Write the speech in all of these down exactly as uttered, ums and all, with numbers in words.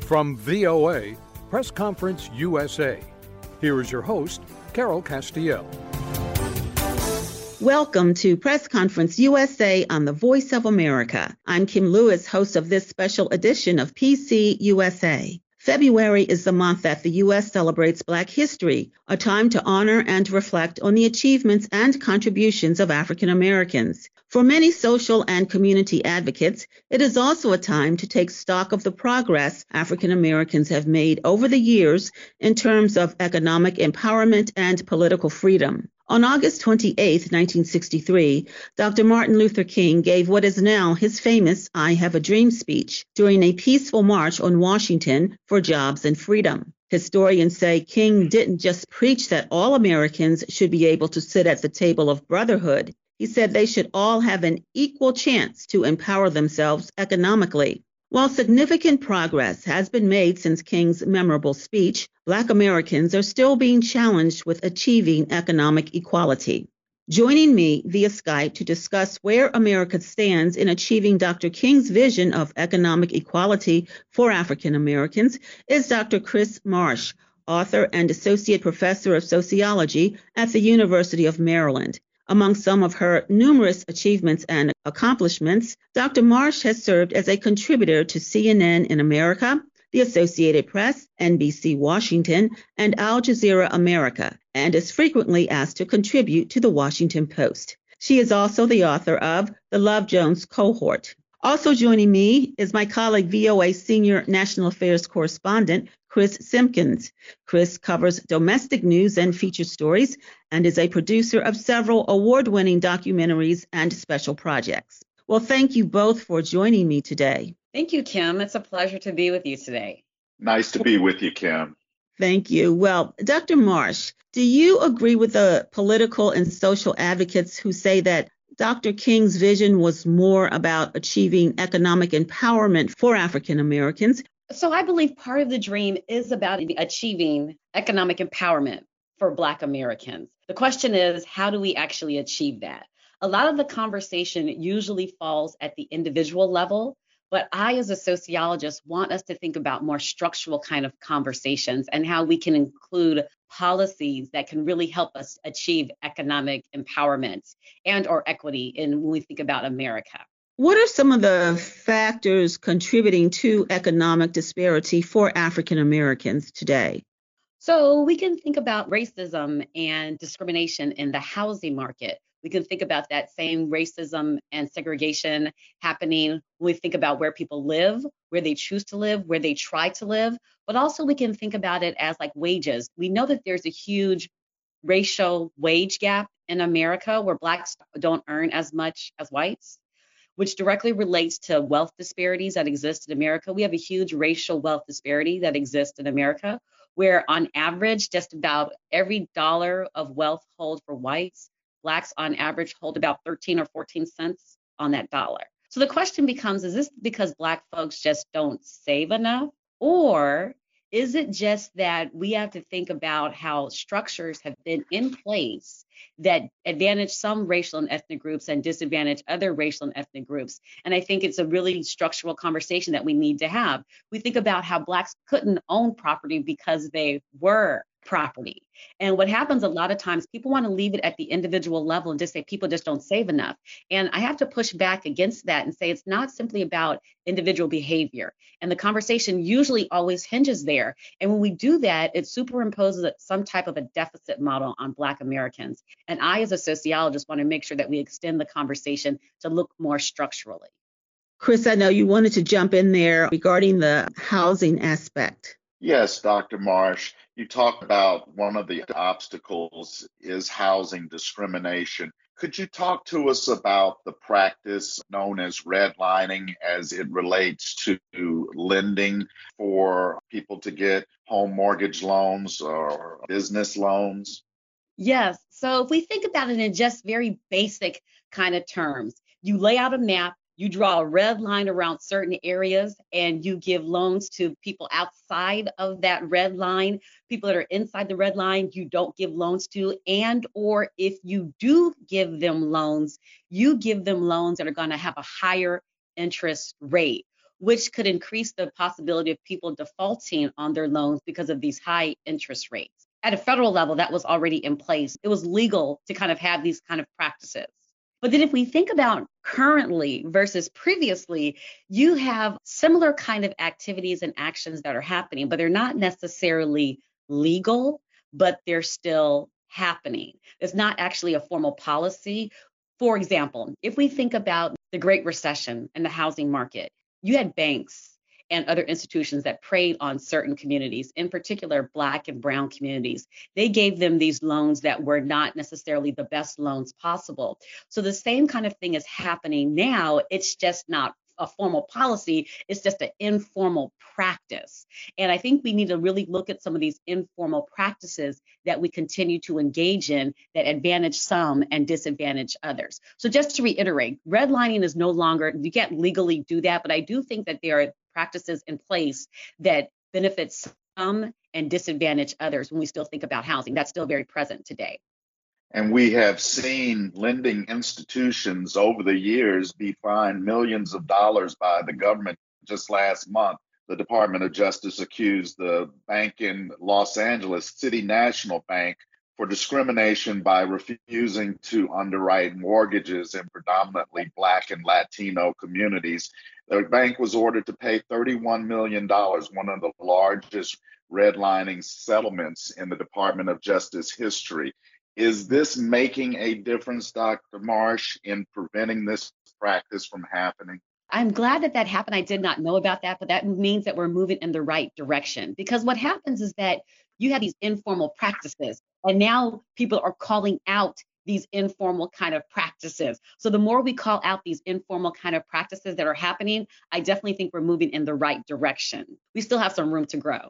From V O A, Press Conference U S A, here is your host, Carol Castiel. Welcome to Press Conference U S A on the Voice of America. I'm Kim Lewis, host of this special edition of P C U S A. February is the month that the U S celebrates Black History, a time to honor and reflect on the achievements and contributions of African Americans. For many social and community advocates, it is also a time to take stock of the progress African Americans have made over the years in terms of economic empowerment and political freedom. On August twenty-eighth, nineteen sixty-three, Doctor Martin Luther King gave what is now his famous I Have a Dream speech during a peaceful march on Washington for jobs and freedom. Historians say King didn't just preach that all Americans should be able to sit at the table of brotherhood. He said they should all have an equal chance to empower themselves economically. While significant progress has been made since King's memorable speech, Black Americans are still being challenged with achieving economic equality. Joining me via Skype to discuss where America stands in achieving Doctor King's vision of economic equality for African Americans is Doctor Chris Marsh, author and associate professor of sociology at the University of Maryland. Among some of her numerous achievements and accomplishments, Doctor Marsh has served as a contributor to C N N in America, the Associated Press, N B C Washington, and Al Jazeera America, and is frequently asked to contribute to the Washington Post. She is also the author of The Love Jones Cohort. Also joining me is my colleague, V O A Senior National Affairs Correspondent, Chris Simpkins. Chris covers domestic news and feature stories and is a producer of several award-winning documentaries and special projects. Well, thank you both for joining me today. Thank you, Kim. It's a pleasure to be with you today. Nice to be with you, Kim. Thank you. Well, Doctor Marsh, do you agree with the political and social advocates who say that Doctor King's vision was more about achieving economic empowerment for African Americans? So I believe part of the dream is about achieving economic empowerment for Black Americans. The question is, how do we actually achieve that? A lot of the conversation usually falls at the individual level, but I, as a sociologist, want us to think about more structural kind of conversations and how we can include policies that can really help us achieve economic empowerment and or equity in when we think about America. What are some of the factors contributing to economic disparity for African Americans today? So we can think about racism and discrimination in the housing market. We can think about that same racism and segregation happening when we think about where people live, where they choose to live, where they try to live, but also we can think about it as like wages. We know that there's a huge racial wage gap in America where Blacks don't earn as much as whites, which directly relates to wealth disparities that exist in America. We have a huge racial wealth disparity that exists in America, where on average, just about every dollar of wealth held for whites, Blacks on average hold about thirteen or fourteen cents on that dollar. So the question becomes, is this because Black folks just don't save enough? Or is it just that we have to think about how structures have been in place that advantage some racial and ethnic groups and disadvantage other racial and ethnic groups? And I think it's a really structural conversation that we need to have. We think about how Blacks couldn't own property because they were property. And what happens a lot of times, people want to leave it at the individual level and just say people just don't save enough. And I have to push back against that and say it's not simply about individual behavior. And the conversation usually always hinges there. And when we do that, it superimposes some type of a deficit model on Black Americans. And I, as a sociologist, want to make sure that we extend the conversation to look more structurally. Chris, I know you wanted to jump in there regarding the housing aspect. Yes, Doctor Marsh, you talked about one of the obstacles is housing discrimination. Could you talk to us about the practice known as redlining as it relates to lending for people to get home mortgage loans or business loans? Yes. So if we think about it in just very basic kind of terms, you lay out a map. You draw a red line around certain areas and you give loans to people outside of that red line. People that are inside the red line, you don't give loans to. And or if you do give them loans, you give them loans that are going to have a higher interest rate. which could increase the possibility of people defaulting on their loans because of these high interest rates. At a federal level, that was already in place. It was legal to kind of have these kind of practices. But then if we think about currently versus previously, you have similar kind of activities and actions that are happening, but they're not necessarily legal, but they're still happening. It's not actually a formal policy. For example, if we think about the Great Recession and the housing market, you had banks and other institutions that preyed on certain communities, in particular Black and Brown communities. They gave them these loans that were not necessarily the best loans possible. So the same kind of thing is happening now. It's just not a formal policy, it's just an informal practice. And I think we need to really look at some of these informal practices that we continue to engage in that advantage some and disadvantage others. So just to reiterate, redlining is no longer, you can't legally do that, but I do think that there are practices in place that benefit some and disadvantage others when we still think about housing. That's still very present today. And we have seen lending institutions over the years be fined millions of dollars by the government. Just last month, the Department of Justice accused the bank in Los Angeles, City National Bank, for discrimination by refusing to underwrite mortgages in predominantly Black and Latino communities. The bank was ordered to pay thirty-one million dollars, one of the largest redlining settlements in the Department of Justice history. Is this making a difference, Doctor Marsh, in preventing this practice from happening? I'm glad that that happened. I did not know about that, but that means that we're moving in the right direction. Because what happens is that you have these informal practices, and now people are calling out these informal kind of practices. So the more we call out these informal kind of practices that are happening, I definitely think we're moving in the right direction. We still have some room to grow.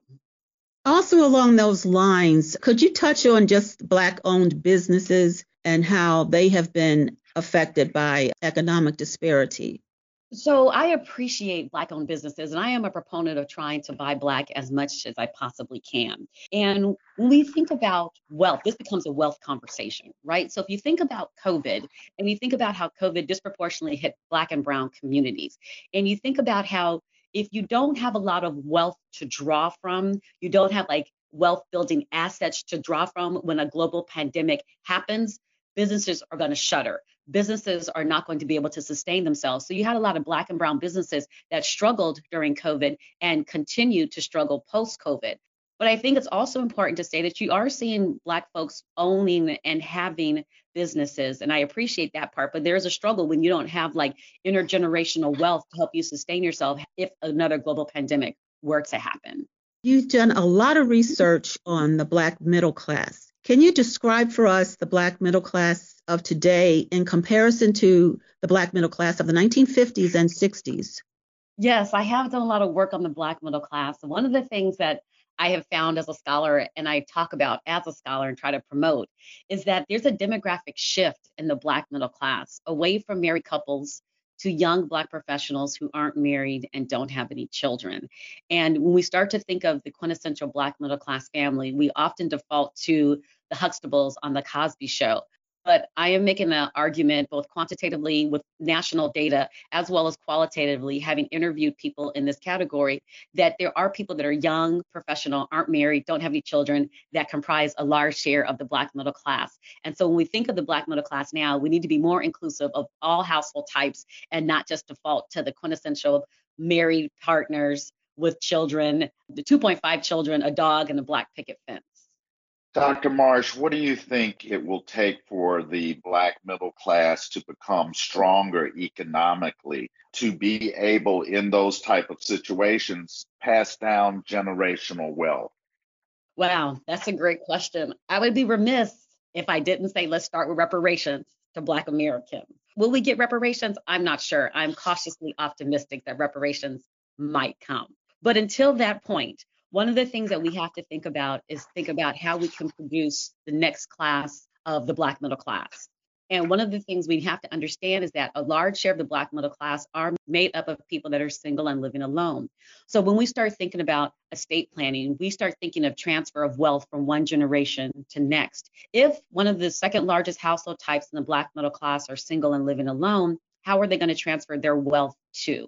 Also along those lines, could you touch on just Black-owned businesses and how they have been affected by economic disparity? So I appreciate Black-owned businesses, and I am a proponent of trying to buy Black as much as I possibly can. And when we think about wealth, this becomes a wealth conversation, right? So if you think about COVID, and you think about how COVID disproportionately hit Black and Brown communities, and you think about how if you don't have a lot of wealth to draw from, you don't have like wealth building assets to draw from when a global pandemic happens, businesses are going to shutter. Businesses are not going to be able to sustain themselves. So you had a lot of Black and Brown businesses that struggled during COVID and continue to struggle post-COVID. But I think it's also important to say that you are seeing Black folks owning and having businesses, and I appreciate that part. But there's a struggle when you don't have like intergenerational wealth to help you sustain yourself if another global pandemic were to happen. You've done a lot of research on the Black middle class. Can you describe for us the Black middle class of today in comparison to the Black middle class of the nineteen fifties and sixties? Yes, I have done a lot of work on the Black middle class. One of the things that I have found as a scholar, and I talk about as a scholar and try to promote, is that there's a demographic shift in the Black middle class away from married couples to young Black professionals who aren't married and don't have any children. And when we start to think of the quintessential Black middle class family, we often default to the Huxtables on the Cosby Show. But I am making an argument both quantitatively with national data as well as qualitatively, having interviewed people in this category, that there are people that are young, professional, aren't married, don't have any children, that comprise a large share of the Black middle class. And so when we think of the Black middle class now, we need to be more inclusive of all household types and not just default to the quintessential married partners with children, the two point five children, a dog, and a Black picket fence. Doctor Marsh, what do you think it will take for the Black middle class to become stronger economically, to be able in those type of situations pass down generational wealth? Wow, that's a great question. I would be remiss if I didn't say let's start with reparations to Black Americans. Will we get reparations? I'm not sure. I'm cautiously optimistic that reparations might come. But until that point, one of the things that we have to think about is think about how we can produce the next class of the Black middle class. And one of the things we have to understand is that a large share of the Black middle class are made up of people that are single and living alone. So when we start thinking about estate planning, we start thinking of transfer of wealth from one generation to next. If one of the second largest household types in the Black middle class are single and living alone, how are they going to transfer their wealth to?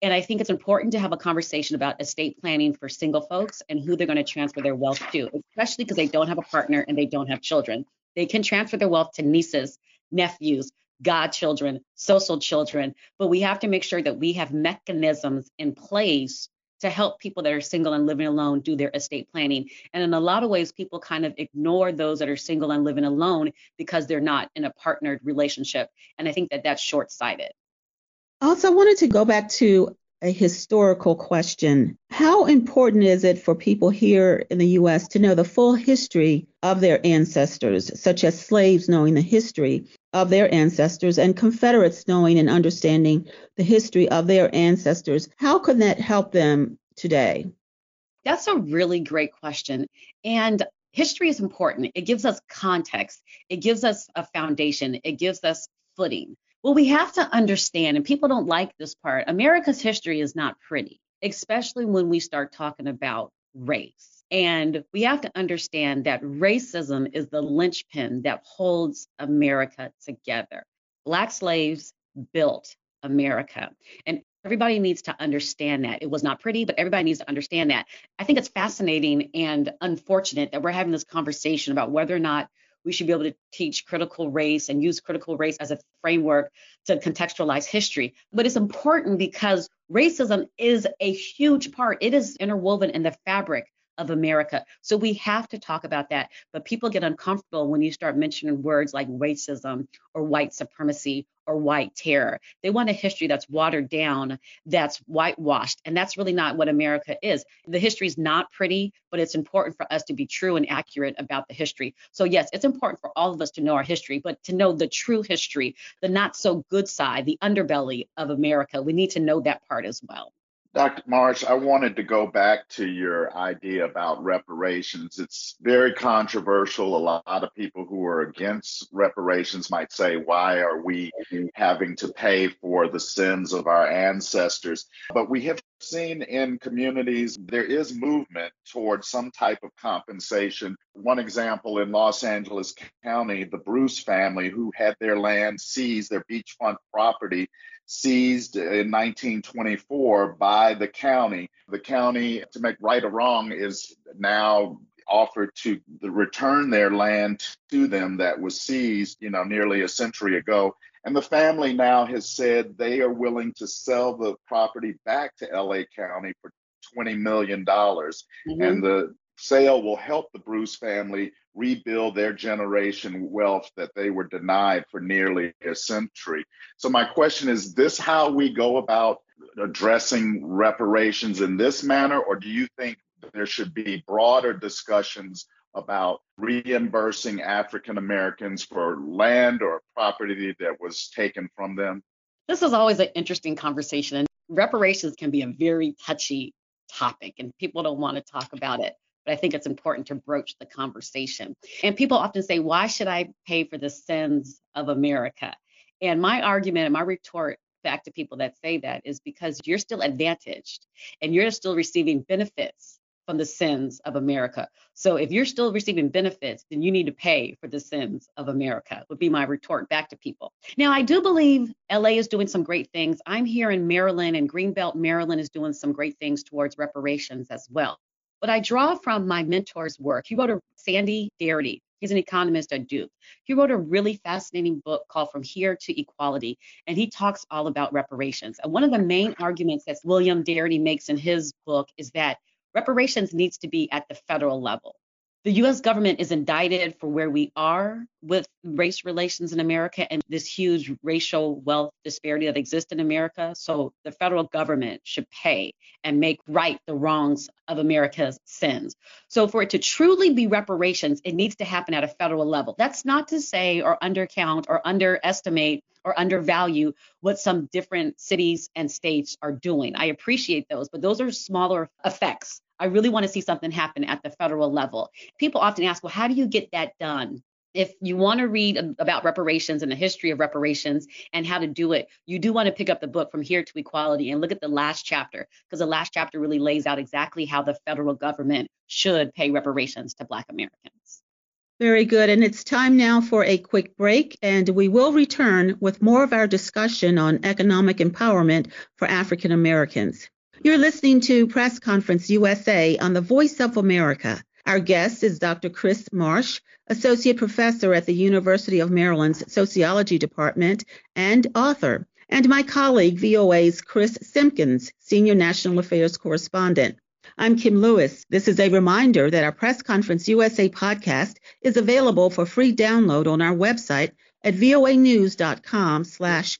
And I think it's important to have a conversation about estate planning for single folks and who they're going to transfer their wealth to, especially because they don't have a partner and they don't have children. They can transfer their wealth to nieces, nephews, godchildren, social children, but we have to make sure that we have mechanisms in place to help people that are single and living alone do their estate planning. And in a lot of ways, people kind of ignore those that are single and living alone because they're not in a partnered relationship. And I think that that's short-sighted. Also, I wanted to go back to a historical question. How important is it for people here in the U S to know the full history of their ancestors, such as slaves knowing the history of their ancestors and Confederates knowing and understanding the history of their ancestors? How can that help them today? That's a really great question. And history is important. It gives us context. It gives us a foundation. It gives us footing. Well, we have to understand, and people don't like this part, America's history is not pretty, especially when we start talking about race. And we have to understand that racism is the linchpin that holds America together. Black slaves built America. And everybody needs to understand that. It was not pretty, but everybody needs to understand that. I think it's fascinating and unfortunate that we're having this conversation about whether or not we should be able to teach critical race and use critical race as a framework to contextualize history. But it's important because racism is a huge part. It is interwoven in the fabric of America. So we have to talk about that. But people get uncomfortable when you start mentioning words like racism or white supremacy or white terror. They want a history that's watered down, that's whitewashed. And that's really not what America is. The history is not pretty, but it's important for us to be true and accurate about the history. So yes, it's important for all of us to know our history, but to know the true history, the not so good side, the underbelly of America, we need to know that part as well. Doctor Marsh, I wanted to go back to your idea about reparations. It's very controversial. A lot of people who are against reparations might say, why are we having to pay for the sins of our ancestors? But we have seen in communities, there is movement towards some type of compensation. One example in Los Angeles County, the Bruce family who had their land seized, their beachfront property seized in nineteen twenty-four by the county. The county, to make right or wrong, is now offered to return their land to them that was seized, you know, nearly a century ago. And the family now has said they are willing to sell the property back to L A County for twenty million dollars. Mm-hmm. And the sale will help the Bruce family rebuild their generation wealth that they were denied for nearly a century. So my question is, this how we go about addressing reparations in this manner, or do you think there should be broader discussions about reimbursing African Americans for land or property that was taken from them? This is always an interesting conversation, and reparations can be a very touchy topic, and people don't want to talk about it. But I think it's important to broach the conversation. And people often say, why should I pay for the sins of America? And my argument and my retort back to people that say that is because you're still advantaged and you're still receiving benefits from the sins of America. So if you're still receiving benefits, then you need to pay for the sins of America, would be my retort back to people. Now, I do believe L A is doing some great things. I'm here in Maryland, and Greenbelt, Maryland is doing some great things towards reparations as well. But I draw from my mentor's work. He wrote a Sandy Darity. He's an economist at Duke. He wrote a really fascinating book called From Here to Equality, and he talks all about reparations. And one of the main arguments that William Darity makes in his book is that reparations needs to be at the federal level. The U S government is indicted for where we are with race relations in America and this huge racial wealth disparity that exists in America. So the federal government should pay and make right the wrongs of America's sins. So for it to truly be reparations, it needs to happen at a federal level. That's not to say or undercount or underestimate or undervalue what some different cities and states are doing. I appreciate those, but those are smaller effects. I really want to see something happen at the federal level. People often ask, well, how do you get that done? If you want to read about reparations and the history of reparations and how to do it, you do want to pick up the book From Here to Equality and look at the last chapter, because the last chapter really lays out exactly how the federal government should pay reparations to Black Americans. Very good. And it's time now for a quick break, and we will return with more of our discussion on economic empowerment for African Americans. You're listening to Press Conference U S A on the Voice of America. Our guest is Doctor Chris Marsh, Associate Professor at the University of Maryland's Sociology Department and author, and my colleague, V O A's Chris Simpkins, Senior National Affairs Correspondent. I'm Kim Lewis. This is a reminder that our Press Conference U S A podcast is available for free download on our website at voanews.com slash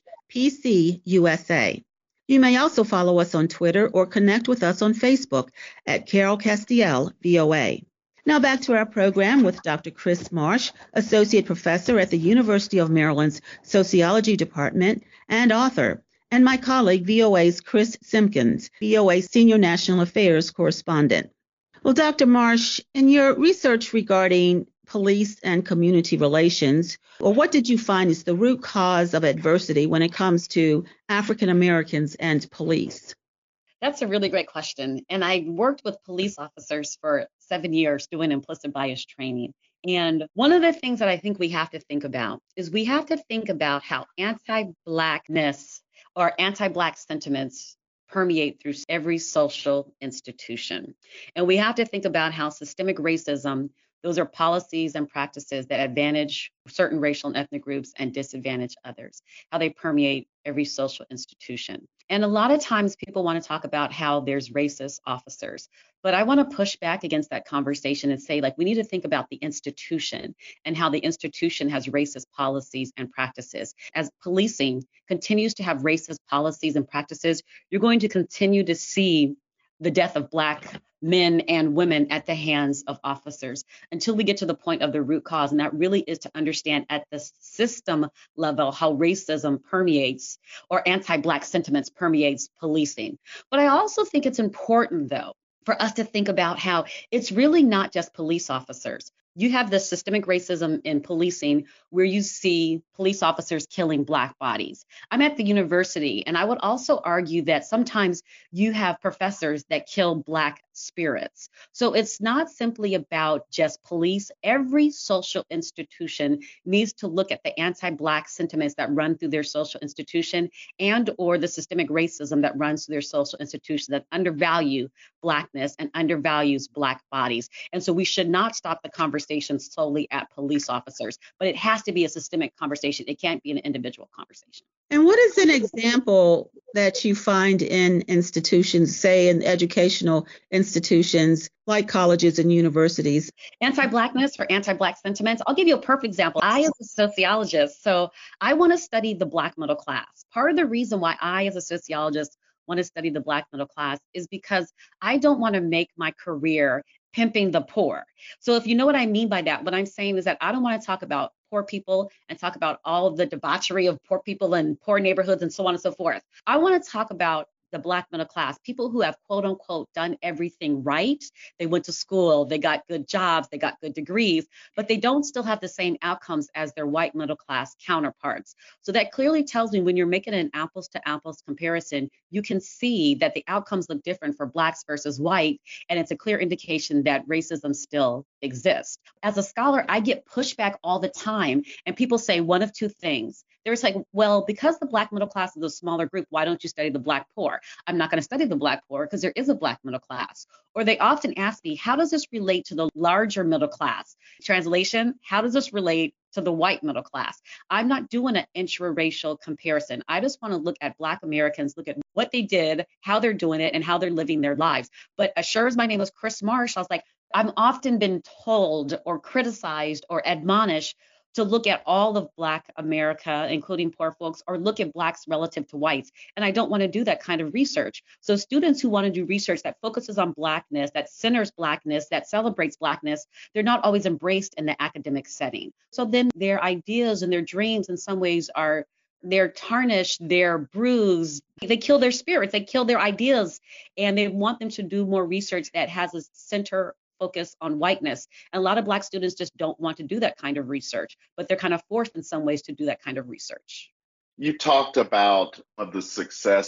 PCUSA. You may also follow us on Twitter or connect with us on Facebook at Carol Castiel, V O A. Now back to our program with Doctor Chris Marsh, Associate Professor at the University of Maryland's Sociology Department and author, and my colleague, V O A's Chris Simpkins, V O A Senior National Affairs Correspondent. Well, Doctor Marsh, in your research regarding police and community relations, or what did you find is the root cause of adversity when it comes to African Americans and police? That's a really great question. And I worked with police officers for seven years doing implicit bias training. And one of the things that I think we have to think about is we have to think about how anti-Blackness or anti-Black sentiments permeate through every social institution. And we have to think about how systemic racism, those are policies and practices that advantage certain racial and ethnic groups and disadvantage others, how they permeate every social institution. And a lot of times people want to talk about how there's racist officers, but I want to push back against that conversation and say, like, we need to think about the institution and how the institution has racist policies and practices. As policing continues to have racist policies and practices, you're going to continue to see the death of Black men and women at the hands of officers until we get to the point of the root cause. And that really is to understand at the system level how racism permeates or anti-Black sentiments permeates policing. But I also think it's important, though, for us to think about how it's really not just police officers. You have this systemic racism in policing where you see police officers killing Black bodies. I'm at the university, and I would also argue that sometimes you have professors that kill Black spirits. So it's not simply about just police. Every social institution needs to look at the anti-Black sentiments that run through their social institution and or the systemic racism that runs through their social institution that undervalue Blackness and undervalues Black bodies. And so we should not stop the conversation solely at police officers, but it has to be a systemic conversation. It can't be an individual conversation. And what is an example that you find in institutions, say in educational institutions like colleges and universities? Anti-Blackness or anti-Black sentiments. I'll give you a perfect example. I, as a sociologist, so I want to study the Black middle class. Part of the reason why I, as a sociologist, want to study the Black middle class is because I don't want to make my career pimping the poor. So if you know what I mean by that, what I'm saying is that I don't want to talk about poor people and talk about all of the debauchery of poor people and poor neighborhoods and so on and so forth. I want to talk about the Black middle class, people who have quote unquote done everything right. They went to school, they got good jobs, they got good degrees, but they don't still have the same outcomes as their white middle class counterparts. So that clearly tells me when you're making an apples to apples comparison, you can see that the outcomes look different for Blacks versus white. And it's a clear indication that racism still exists. As a scholar, I get pushback all the time, and people say one of two things. They're like, well, because the Black middle class is a smaller group, why don't you study the Black poor? I'm not going to study the Black poor because there is a Black middle class. Or they often ask me, how does this relate to the larger middle class? Translation, how does this relate to the white middle class? I'm not doing an intraracial comparison. I just want to look at Black Americans, look at what they did, how they're doing it, and how they're living their lives. But as sure as my name was Chris Marsh, I was like, I've often been told or criticized or admonished to look at all of Black America, including poor folks, or look at Blacks relative to whites. And I don't want to do that kind of research. So students who want to do research that focuses on Blackness, that centers Blackness, that celebrates Blackness, they're not always embraced in the academic setting. So then their ideas and their dreams in some ways are they're tarnished, they're bruised, they kill their spirits, they kill their ideas, and they want them to do more research that has a center focus on whiteness. And a lot of Black students just don't want to do that kind of research, but they're kind of forced in some ways to do that kind of research. You talked about of the success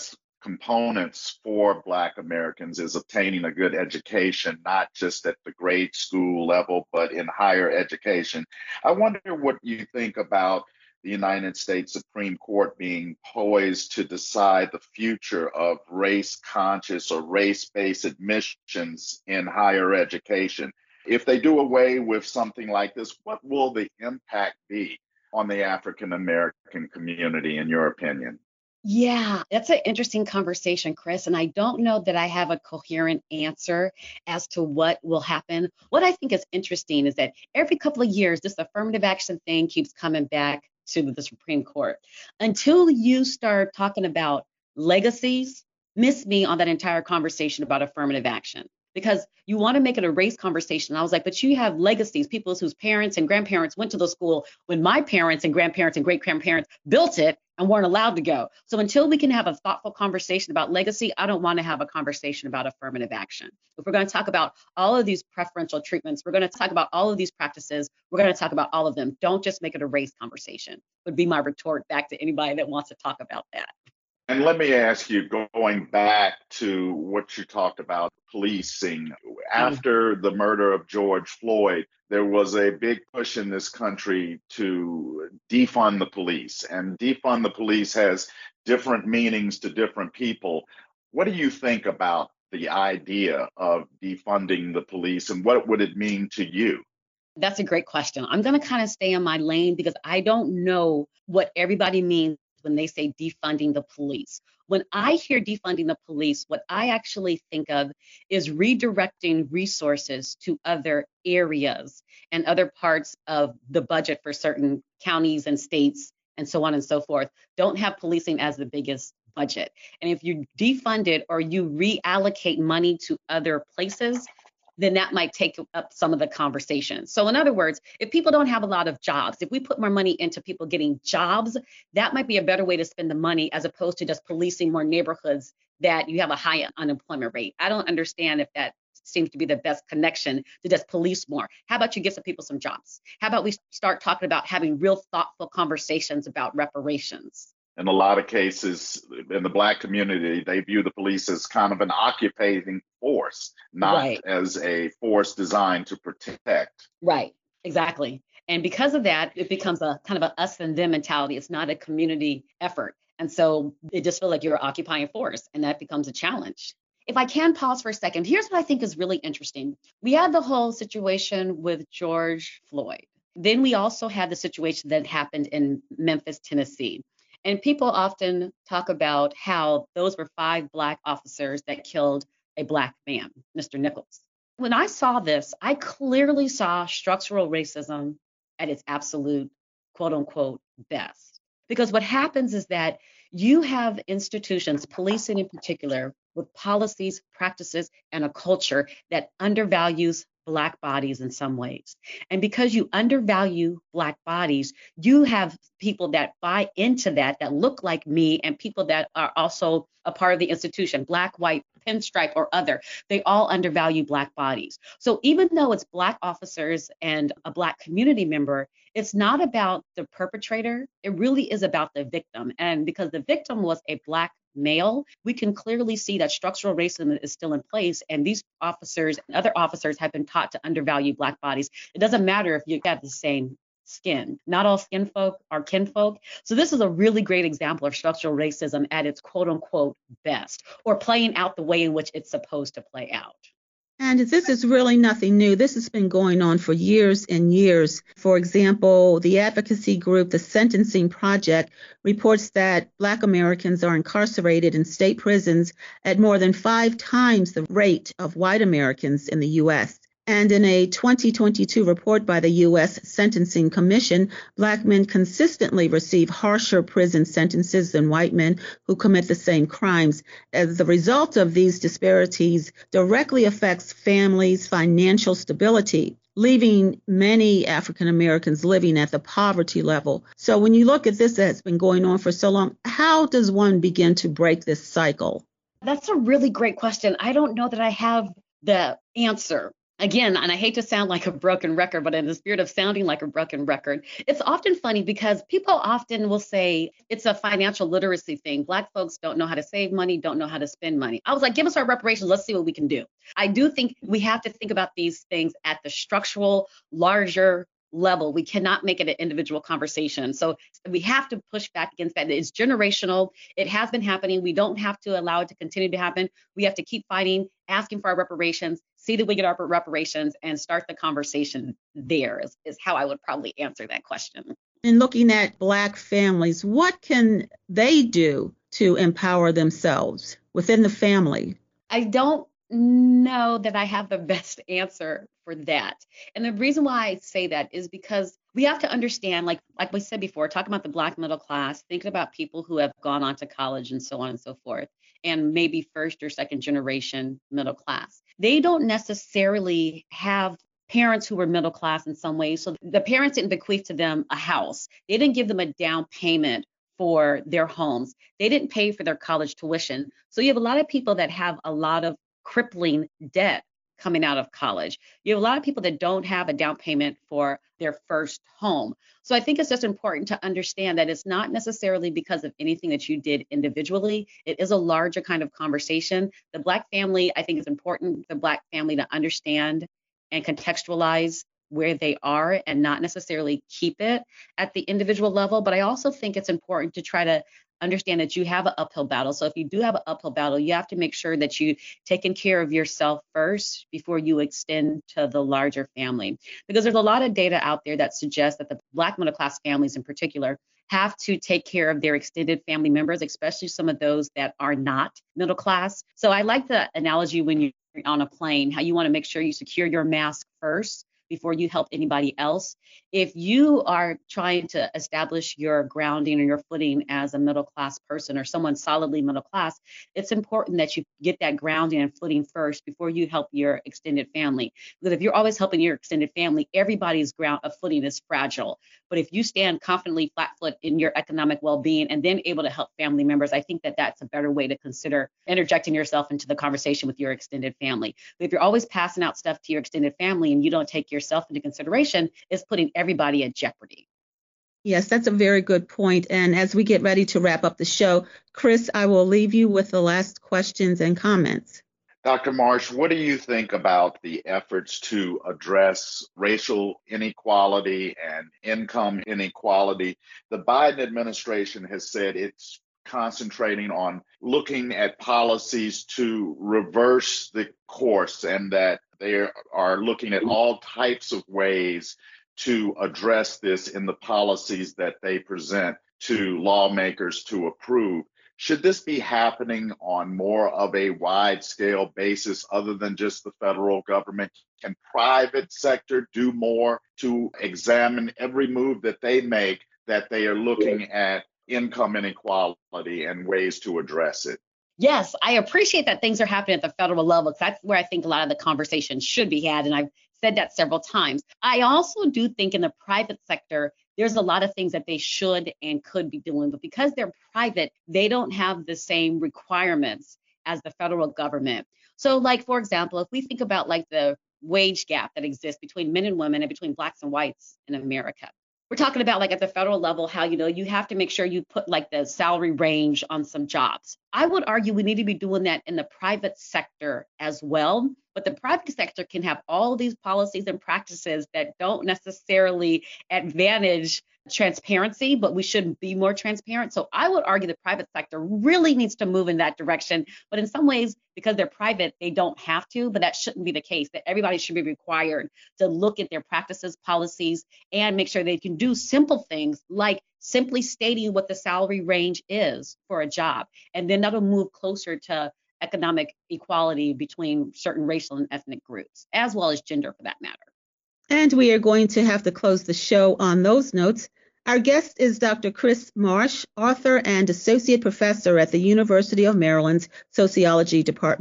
components for Black Americans is obtaining a good education, not just at the grade school level, but in higher education. I wonder what you think about the United States Supreme Court being poised to decide the future of race conscious or race based admissions in higher education. If they do away with something like this, what will the impact be on the African American community, in your opinion? Yeah, that's an interesting conversation, Chris. And I don't know that I have a coherent answer as to what will happen. What I think is interesting is that every couple of years, this affirmative action thing keeps coming back to the Supreme Court. Until you start talking about legacies, miss me on that entire conversation about affirmative action. Because you want to make it a race conversation. I was like, but you have legacies, people whose parents and grandparents went to the school when my parents and grandparents and great grandparents built it and weren't allowed to go. So until we can have a thoughtful conversation about legacy, I don't want to have a conversation about affirmative action. If we're going to talk about all of these preferential treatments, we're going to talk about all of these practices, we're going to talk about all of them. Don't just make it a race conversation, would be my retort back to anybody that wants to talk about that. And let me ask you, going back to what you talked about, policing. After the murder of George Floyd, there was a big push in this country to defund the police. And defund the police has different meanings to different people. What do you think about the idea of defunding the police, and what would it mean to you? That's a great question. I'm going to kind of stay in my lane because I don't know what everybody means when they say defunding the police. When I hear defunding the police, what I actually think of is redirecting resources to other areas and other parts of the budget for certain counties and states and so on and so forth. Don't have policing as the biggest budget. And if you defund it or you reallocate money to other places, then that might take up some of the conversation. So in other words, if people don't have a lot of jobs, if we put more money into people getting jobs, that might be a better way to spend the money as opposed to just policing more neighborhoods that you have a high unemployment rate. I don't understand if that seems to be the best connection to just police more. How about you give some people some jobs? How about we start talking about having real thoughtful conversations about reparations? In a lot of cases in the Black community, they view the police as kind of an occupying force, not Right. as a force designed to protect. Right, exactly. And because of that, it becomes a kind of a us and them mentality. It's not a community effort. And so it just feels like you're an occupying force, and that becomes a challenge. If I can pause for a second, here's what I think is really interesting. We had the whole situation with George Floyd. Then we also had the situation that happened in Memphis, Tennessee. And people often talk about how those were five Black officers that killed a Black man, Mister Nichols. When I saw this, I clearly saw structural racism at its absolute quote unquote best. Because what happens is that you have institutions, policing in particular, with policies, practices, and a culture that undervalues Black bodies in some ways. And because you undervalue Black bodies, you have people that buy into that, that look like me, and people that are also a part of the institution, Black, white, pinstripe, or other. They all undervalue Black bodies. So even though it's Black officers and a Black community member, it's not about the perpetrator. It really is about the victim. And because the victim was a Black male, we can clearly see that structural racism is still in place. And these officers and other officers have been taught to undervalue Black bodies. It doesn't matter if you have the same skin. Not all skin folk are kinfolk. So this is a really great example of structural racism at its quote unquote best, or playing out the way in which it's supposed to play out. And this is really nothing new. This has been going on for years and years. For example, the advocacy group, the Sentencing Project, reports that Black Americans are incarcerated in state prisons at more than five times the rate of white Americans in the U S. And in a twenty twenty-two report by the U S Sentencing Commission, Black men consistently receive harsher prison sentences than white men who commit the same crimes. As the result of these disparities directly affects families' financial stability, leaving many African Americans living at the poverty level. So when you look at this that's been going on for so long, how does one begin to break this cycle? That's a really great question. I don't know that I have the answer. Again, and I hate to sound like a broken record, but in the spirit of sounding like a broken record, it's often funny because people often will say it's a financial literacy thing. Black folks don't know how to save money, don't know how to spend money. I was like, give us our reparations. Let's see what we can do. I do think we have to think about these things at the structural, larger level. We cannot make it an individual conversation. So we have to push back against that. It's generational. It has been happening. We don't have to allow it to continue to happen. We have to keep fighting, asking for our reparations, see that we get our reparations, and start the conversation there is, is how I would probably answer that question. In looking at Black families, what can they do to empower themselves within the family? I don't know that I have the best answer for that. And the reason why I say that is because we have to understand, like like we said before, talking about the Black middle class, thinking about people who have gone on to college and so on and so forth, and maybe first or second generation middle class. They don't necessarily have parents who were middle class in some ways. So the parents didn't bequeath to them a house. They didn't give them a down payment for their homes. They didn't pay for their college tuition. So you have a lot of people that have a lot of crippling debt coming out of college. You have a lot of people that don't have a down payment for their first home. So I think it's just important to understand that it's not necessarily because of anything that you did individually. It is a larger kind of conversation. The Black family, I think it's important for the Black family to understand and contextualize where they are and not necessarily keep it at the individual level. But I also think it's important to try to understand that you have an uphill battle. So if you do have an uphill battle, you have to make sure that you taking care of yourself first before you extend to the larger family. Because there's a lot of data out there that suggests that the Black middle class families in particular have to take care of their extended family members, especially some of those that are not middle class. So I like the analogy when you're on a plane, how you want to make sure you secure your mask first before you help anybody else. If you are trying to establish your grounding or your footing as a middle class person or someone solidly middle class, it's important that you get that grounding and footing first before you help your extended family. Because if you're always helping your extended family, everybody's ground of footing is fragile. But if you stand confidently flat foot in your economic well-being and then able to help family members, I think that that's a better way to consider interjecting yourself into the conversation with your extended family. But if you're always passing out stuff to your extended family and you don't take yourself into consideration, it's putting everybody at jeopardy. Yes, that's a very good point. And as we get ready to wrap up the show, Chris, I will leave you with the last questions and comments. Doctor Marsh, what do you think about the efforts to address racial inequality and income inequality? The Biden administration has said it's concentrating on looking at policies to reverse the course and that they are looking at all types of ways to address this in the policies that they present to lawmakers to approve. Should this be happening on more of a wide scale basis other than just the federal government? Can private sector do more to examine every move that they make, that they are looking at income inequality and ways to address it? Yes, I appreciate that things are happening at the federal level because that's where I think a lot of the conversation should be had. And I've said that several times. I also do think in the private sector, there's a lot of things that they should and could be doing, but because they're private, they don't have the same requirements as the federal government. So like, for example, if we think about like the wage gap that exists between men and women and between Blacks and whites in America, we're talking about like at the federal level, how, you know, you have to make sure you put like the salary range on some jobs. I would argue we need to be doing that in the private sector as well. But the private sector can have all these policies and practices that don't necessarily advantage transparency, but we should be more transparent. So I would argue the private sector really needs to move in that direction. But in some ways, because they're private, they don't have to, but that shouldn't be the case, that everybody should be required to look at their practices, policies, and make sure they can do simple things like simply stating what the salary range is for a job. And then that'll move closer to economic equality between certain racial and ethnic groups, as well as gender for that matter. And we are going to have to close the show on those notes. Our guest is Doctor Chris Marsh, author and associate professor at the University of Maryland's Sociology Department,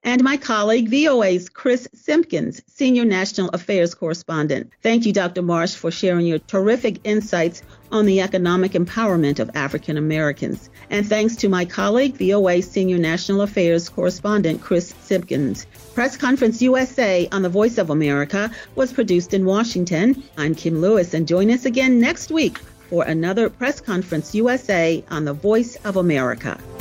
and my colleague, V O A's Chris Simpkins, Senior National Affairs Correspondent. Thank you, Doctor Marsh, for sharing your terrific insights on the economic empowerment of African Americans. And thanks to my colleague, V O A Senior National Affairs Correspondent Chris Simpkins. Press Conference U S A on the Voice of America was produced in Washington. I'm Kim Lewis, and join us again next week for another Press Conference U S A on the Voice of America.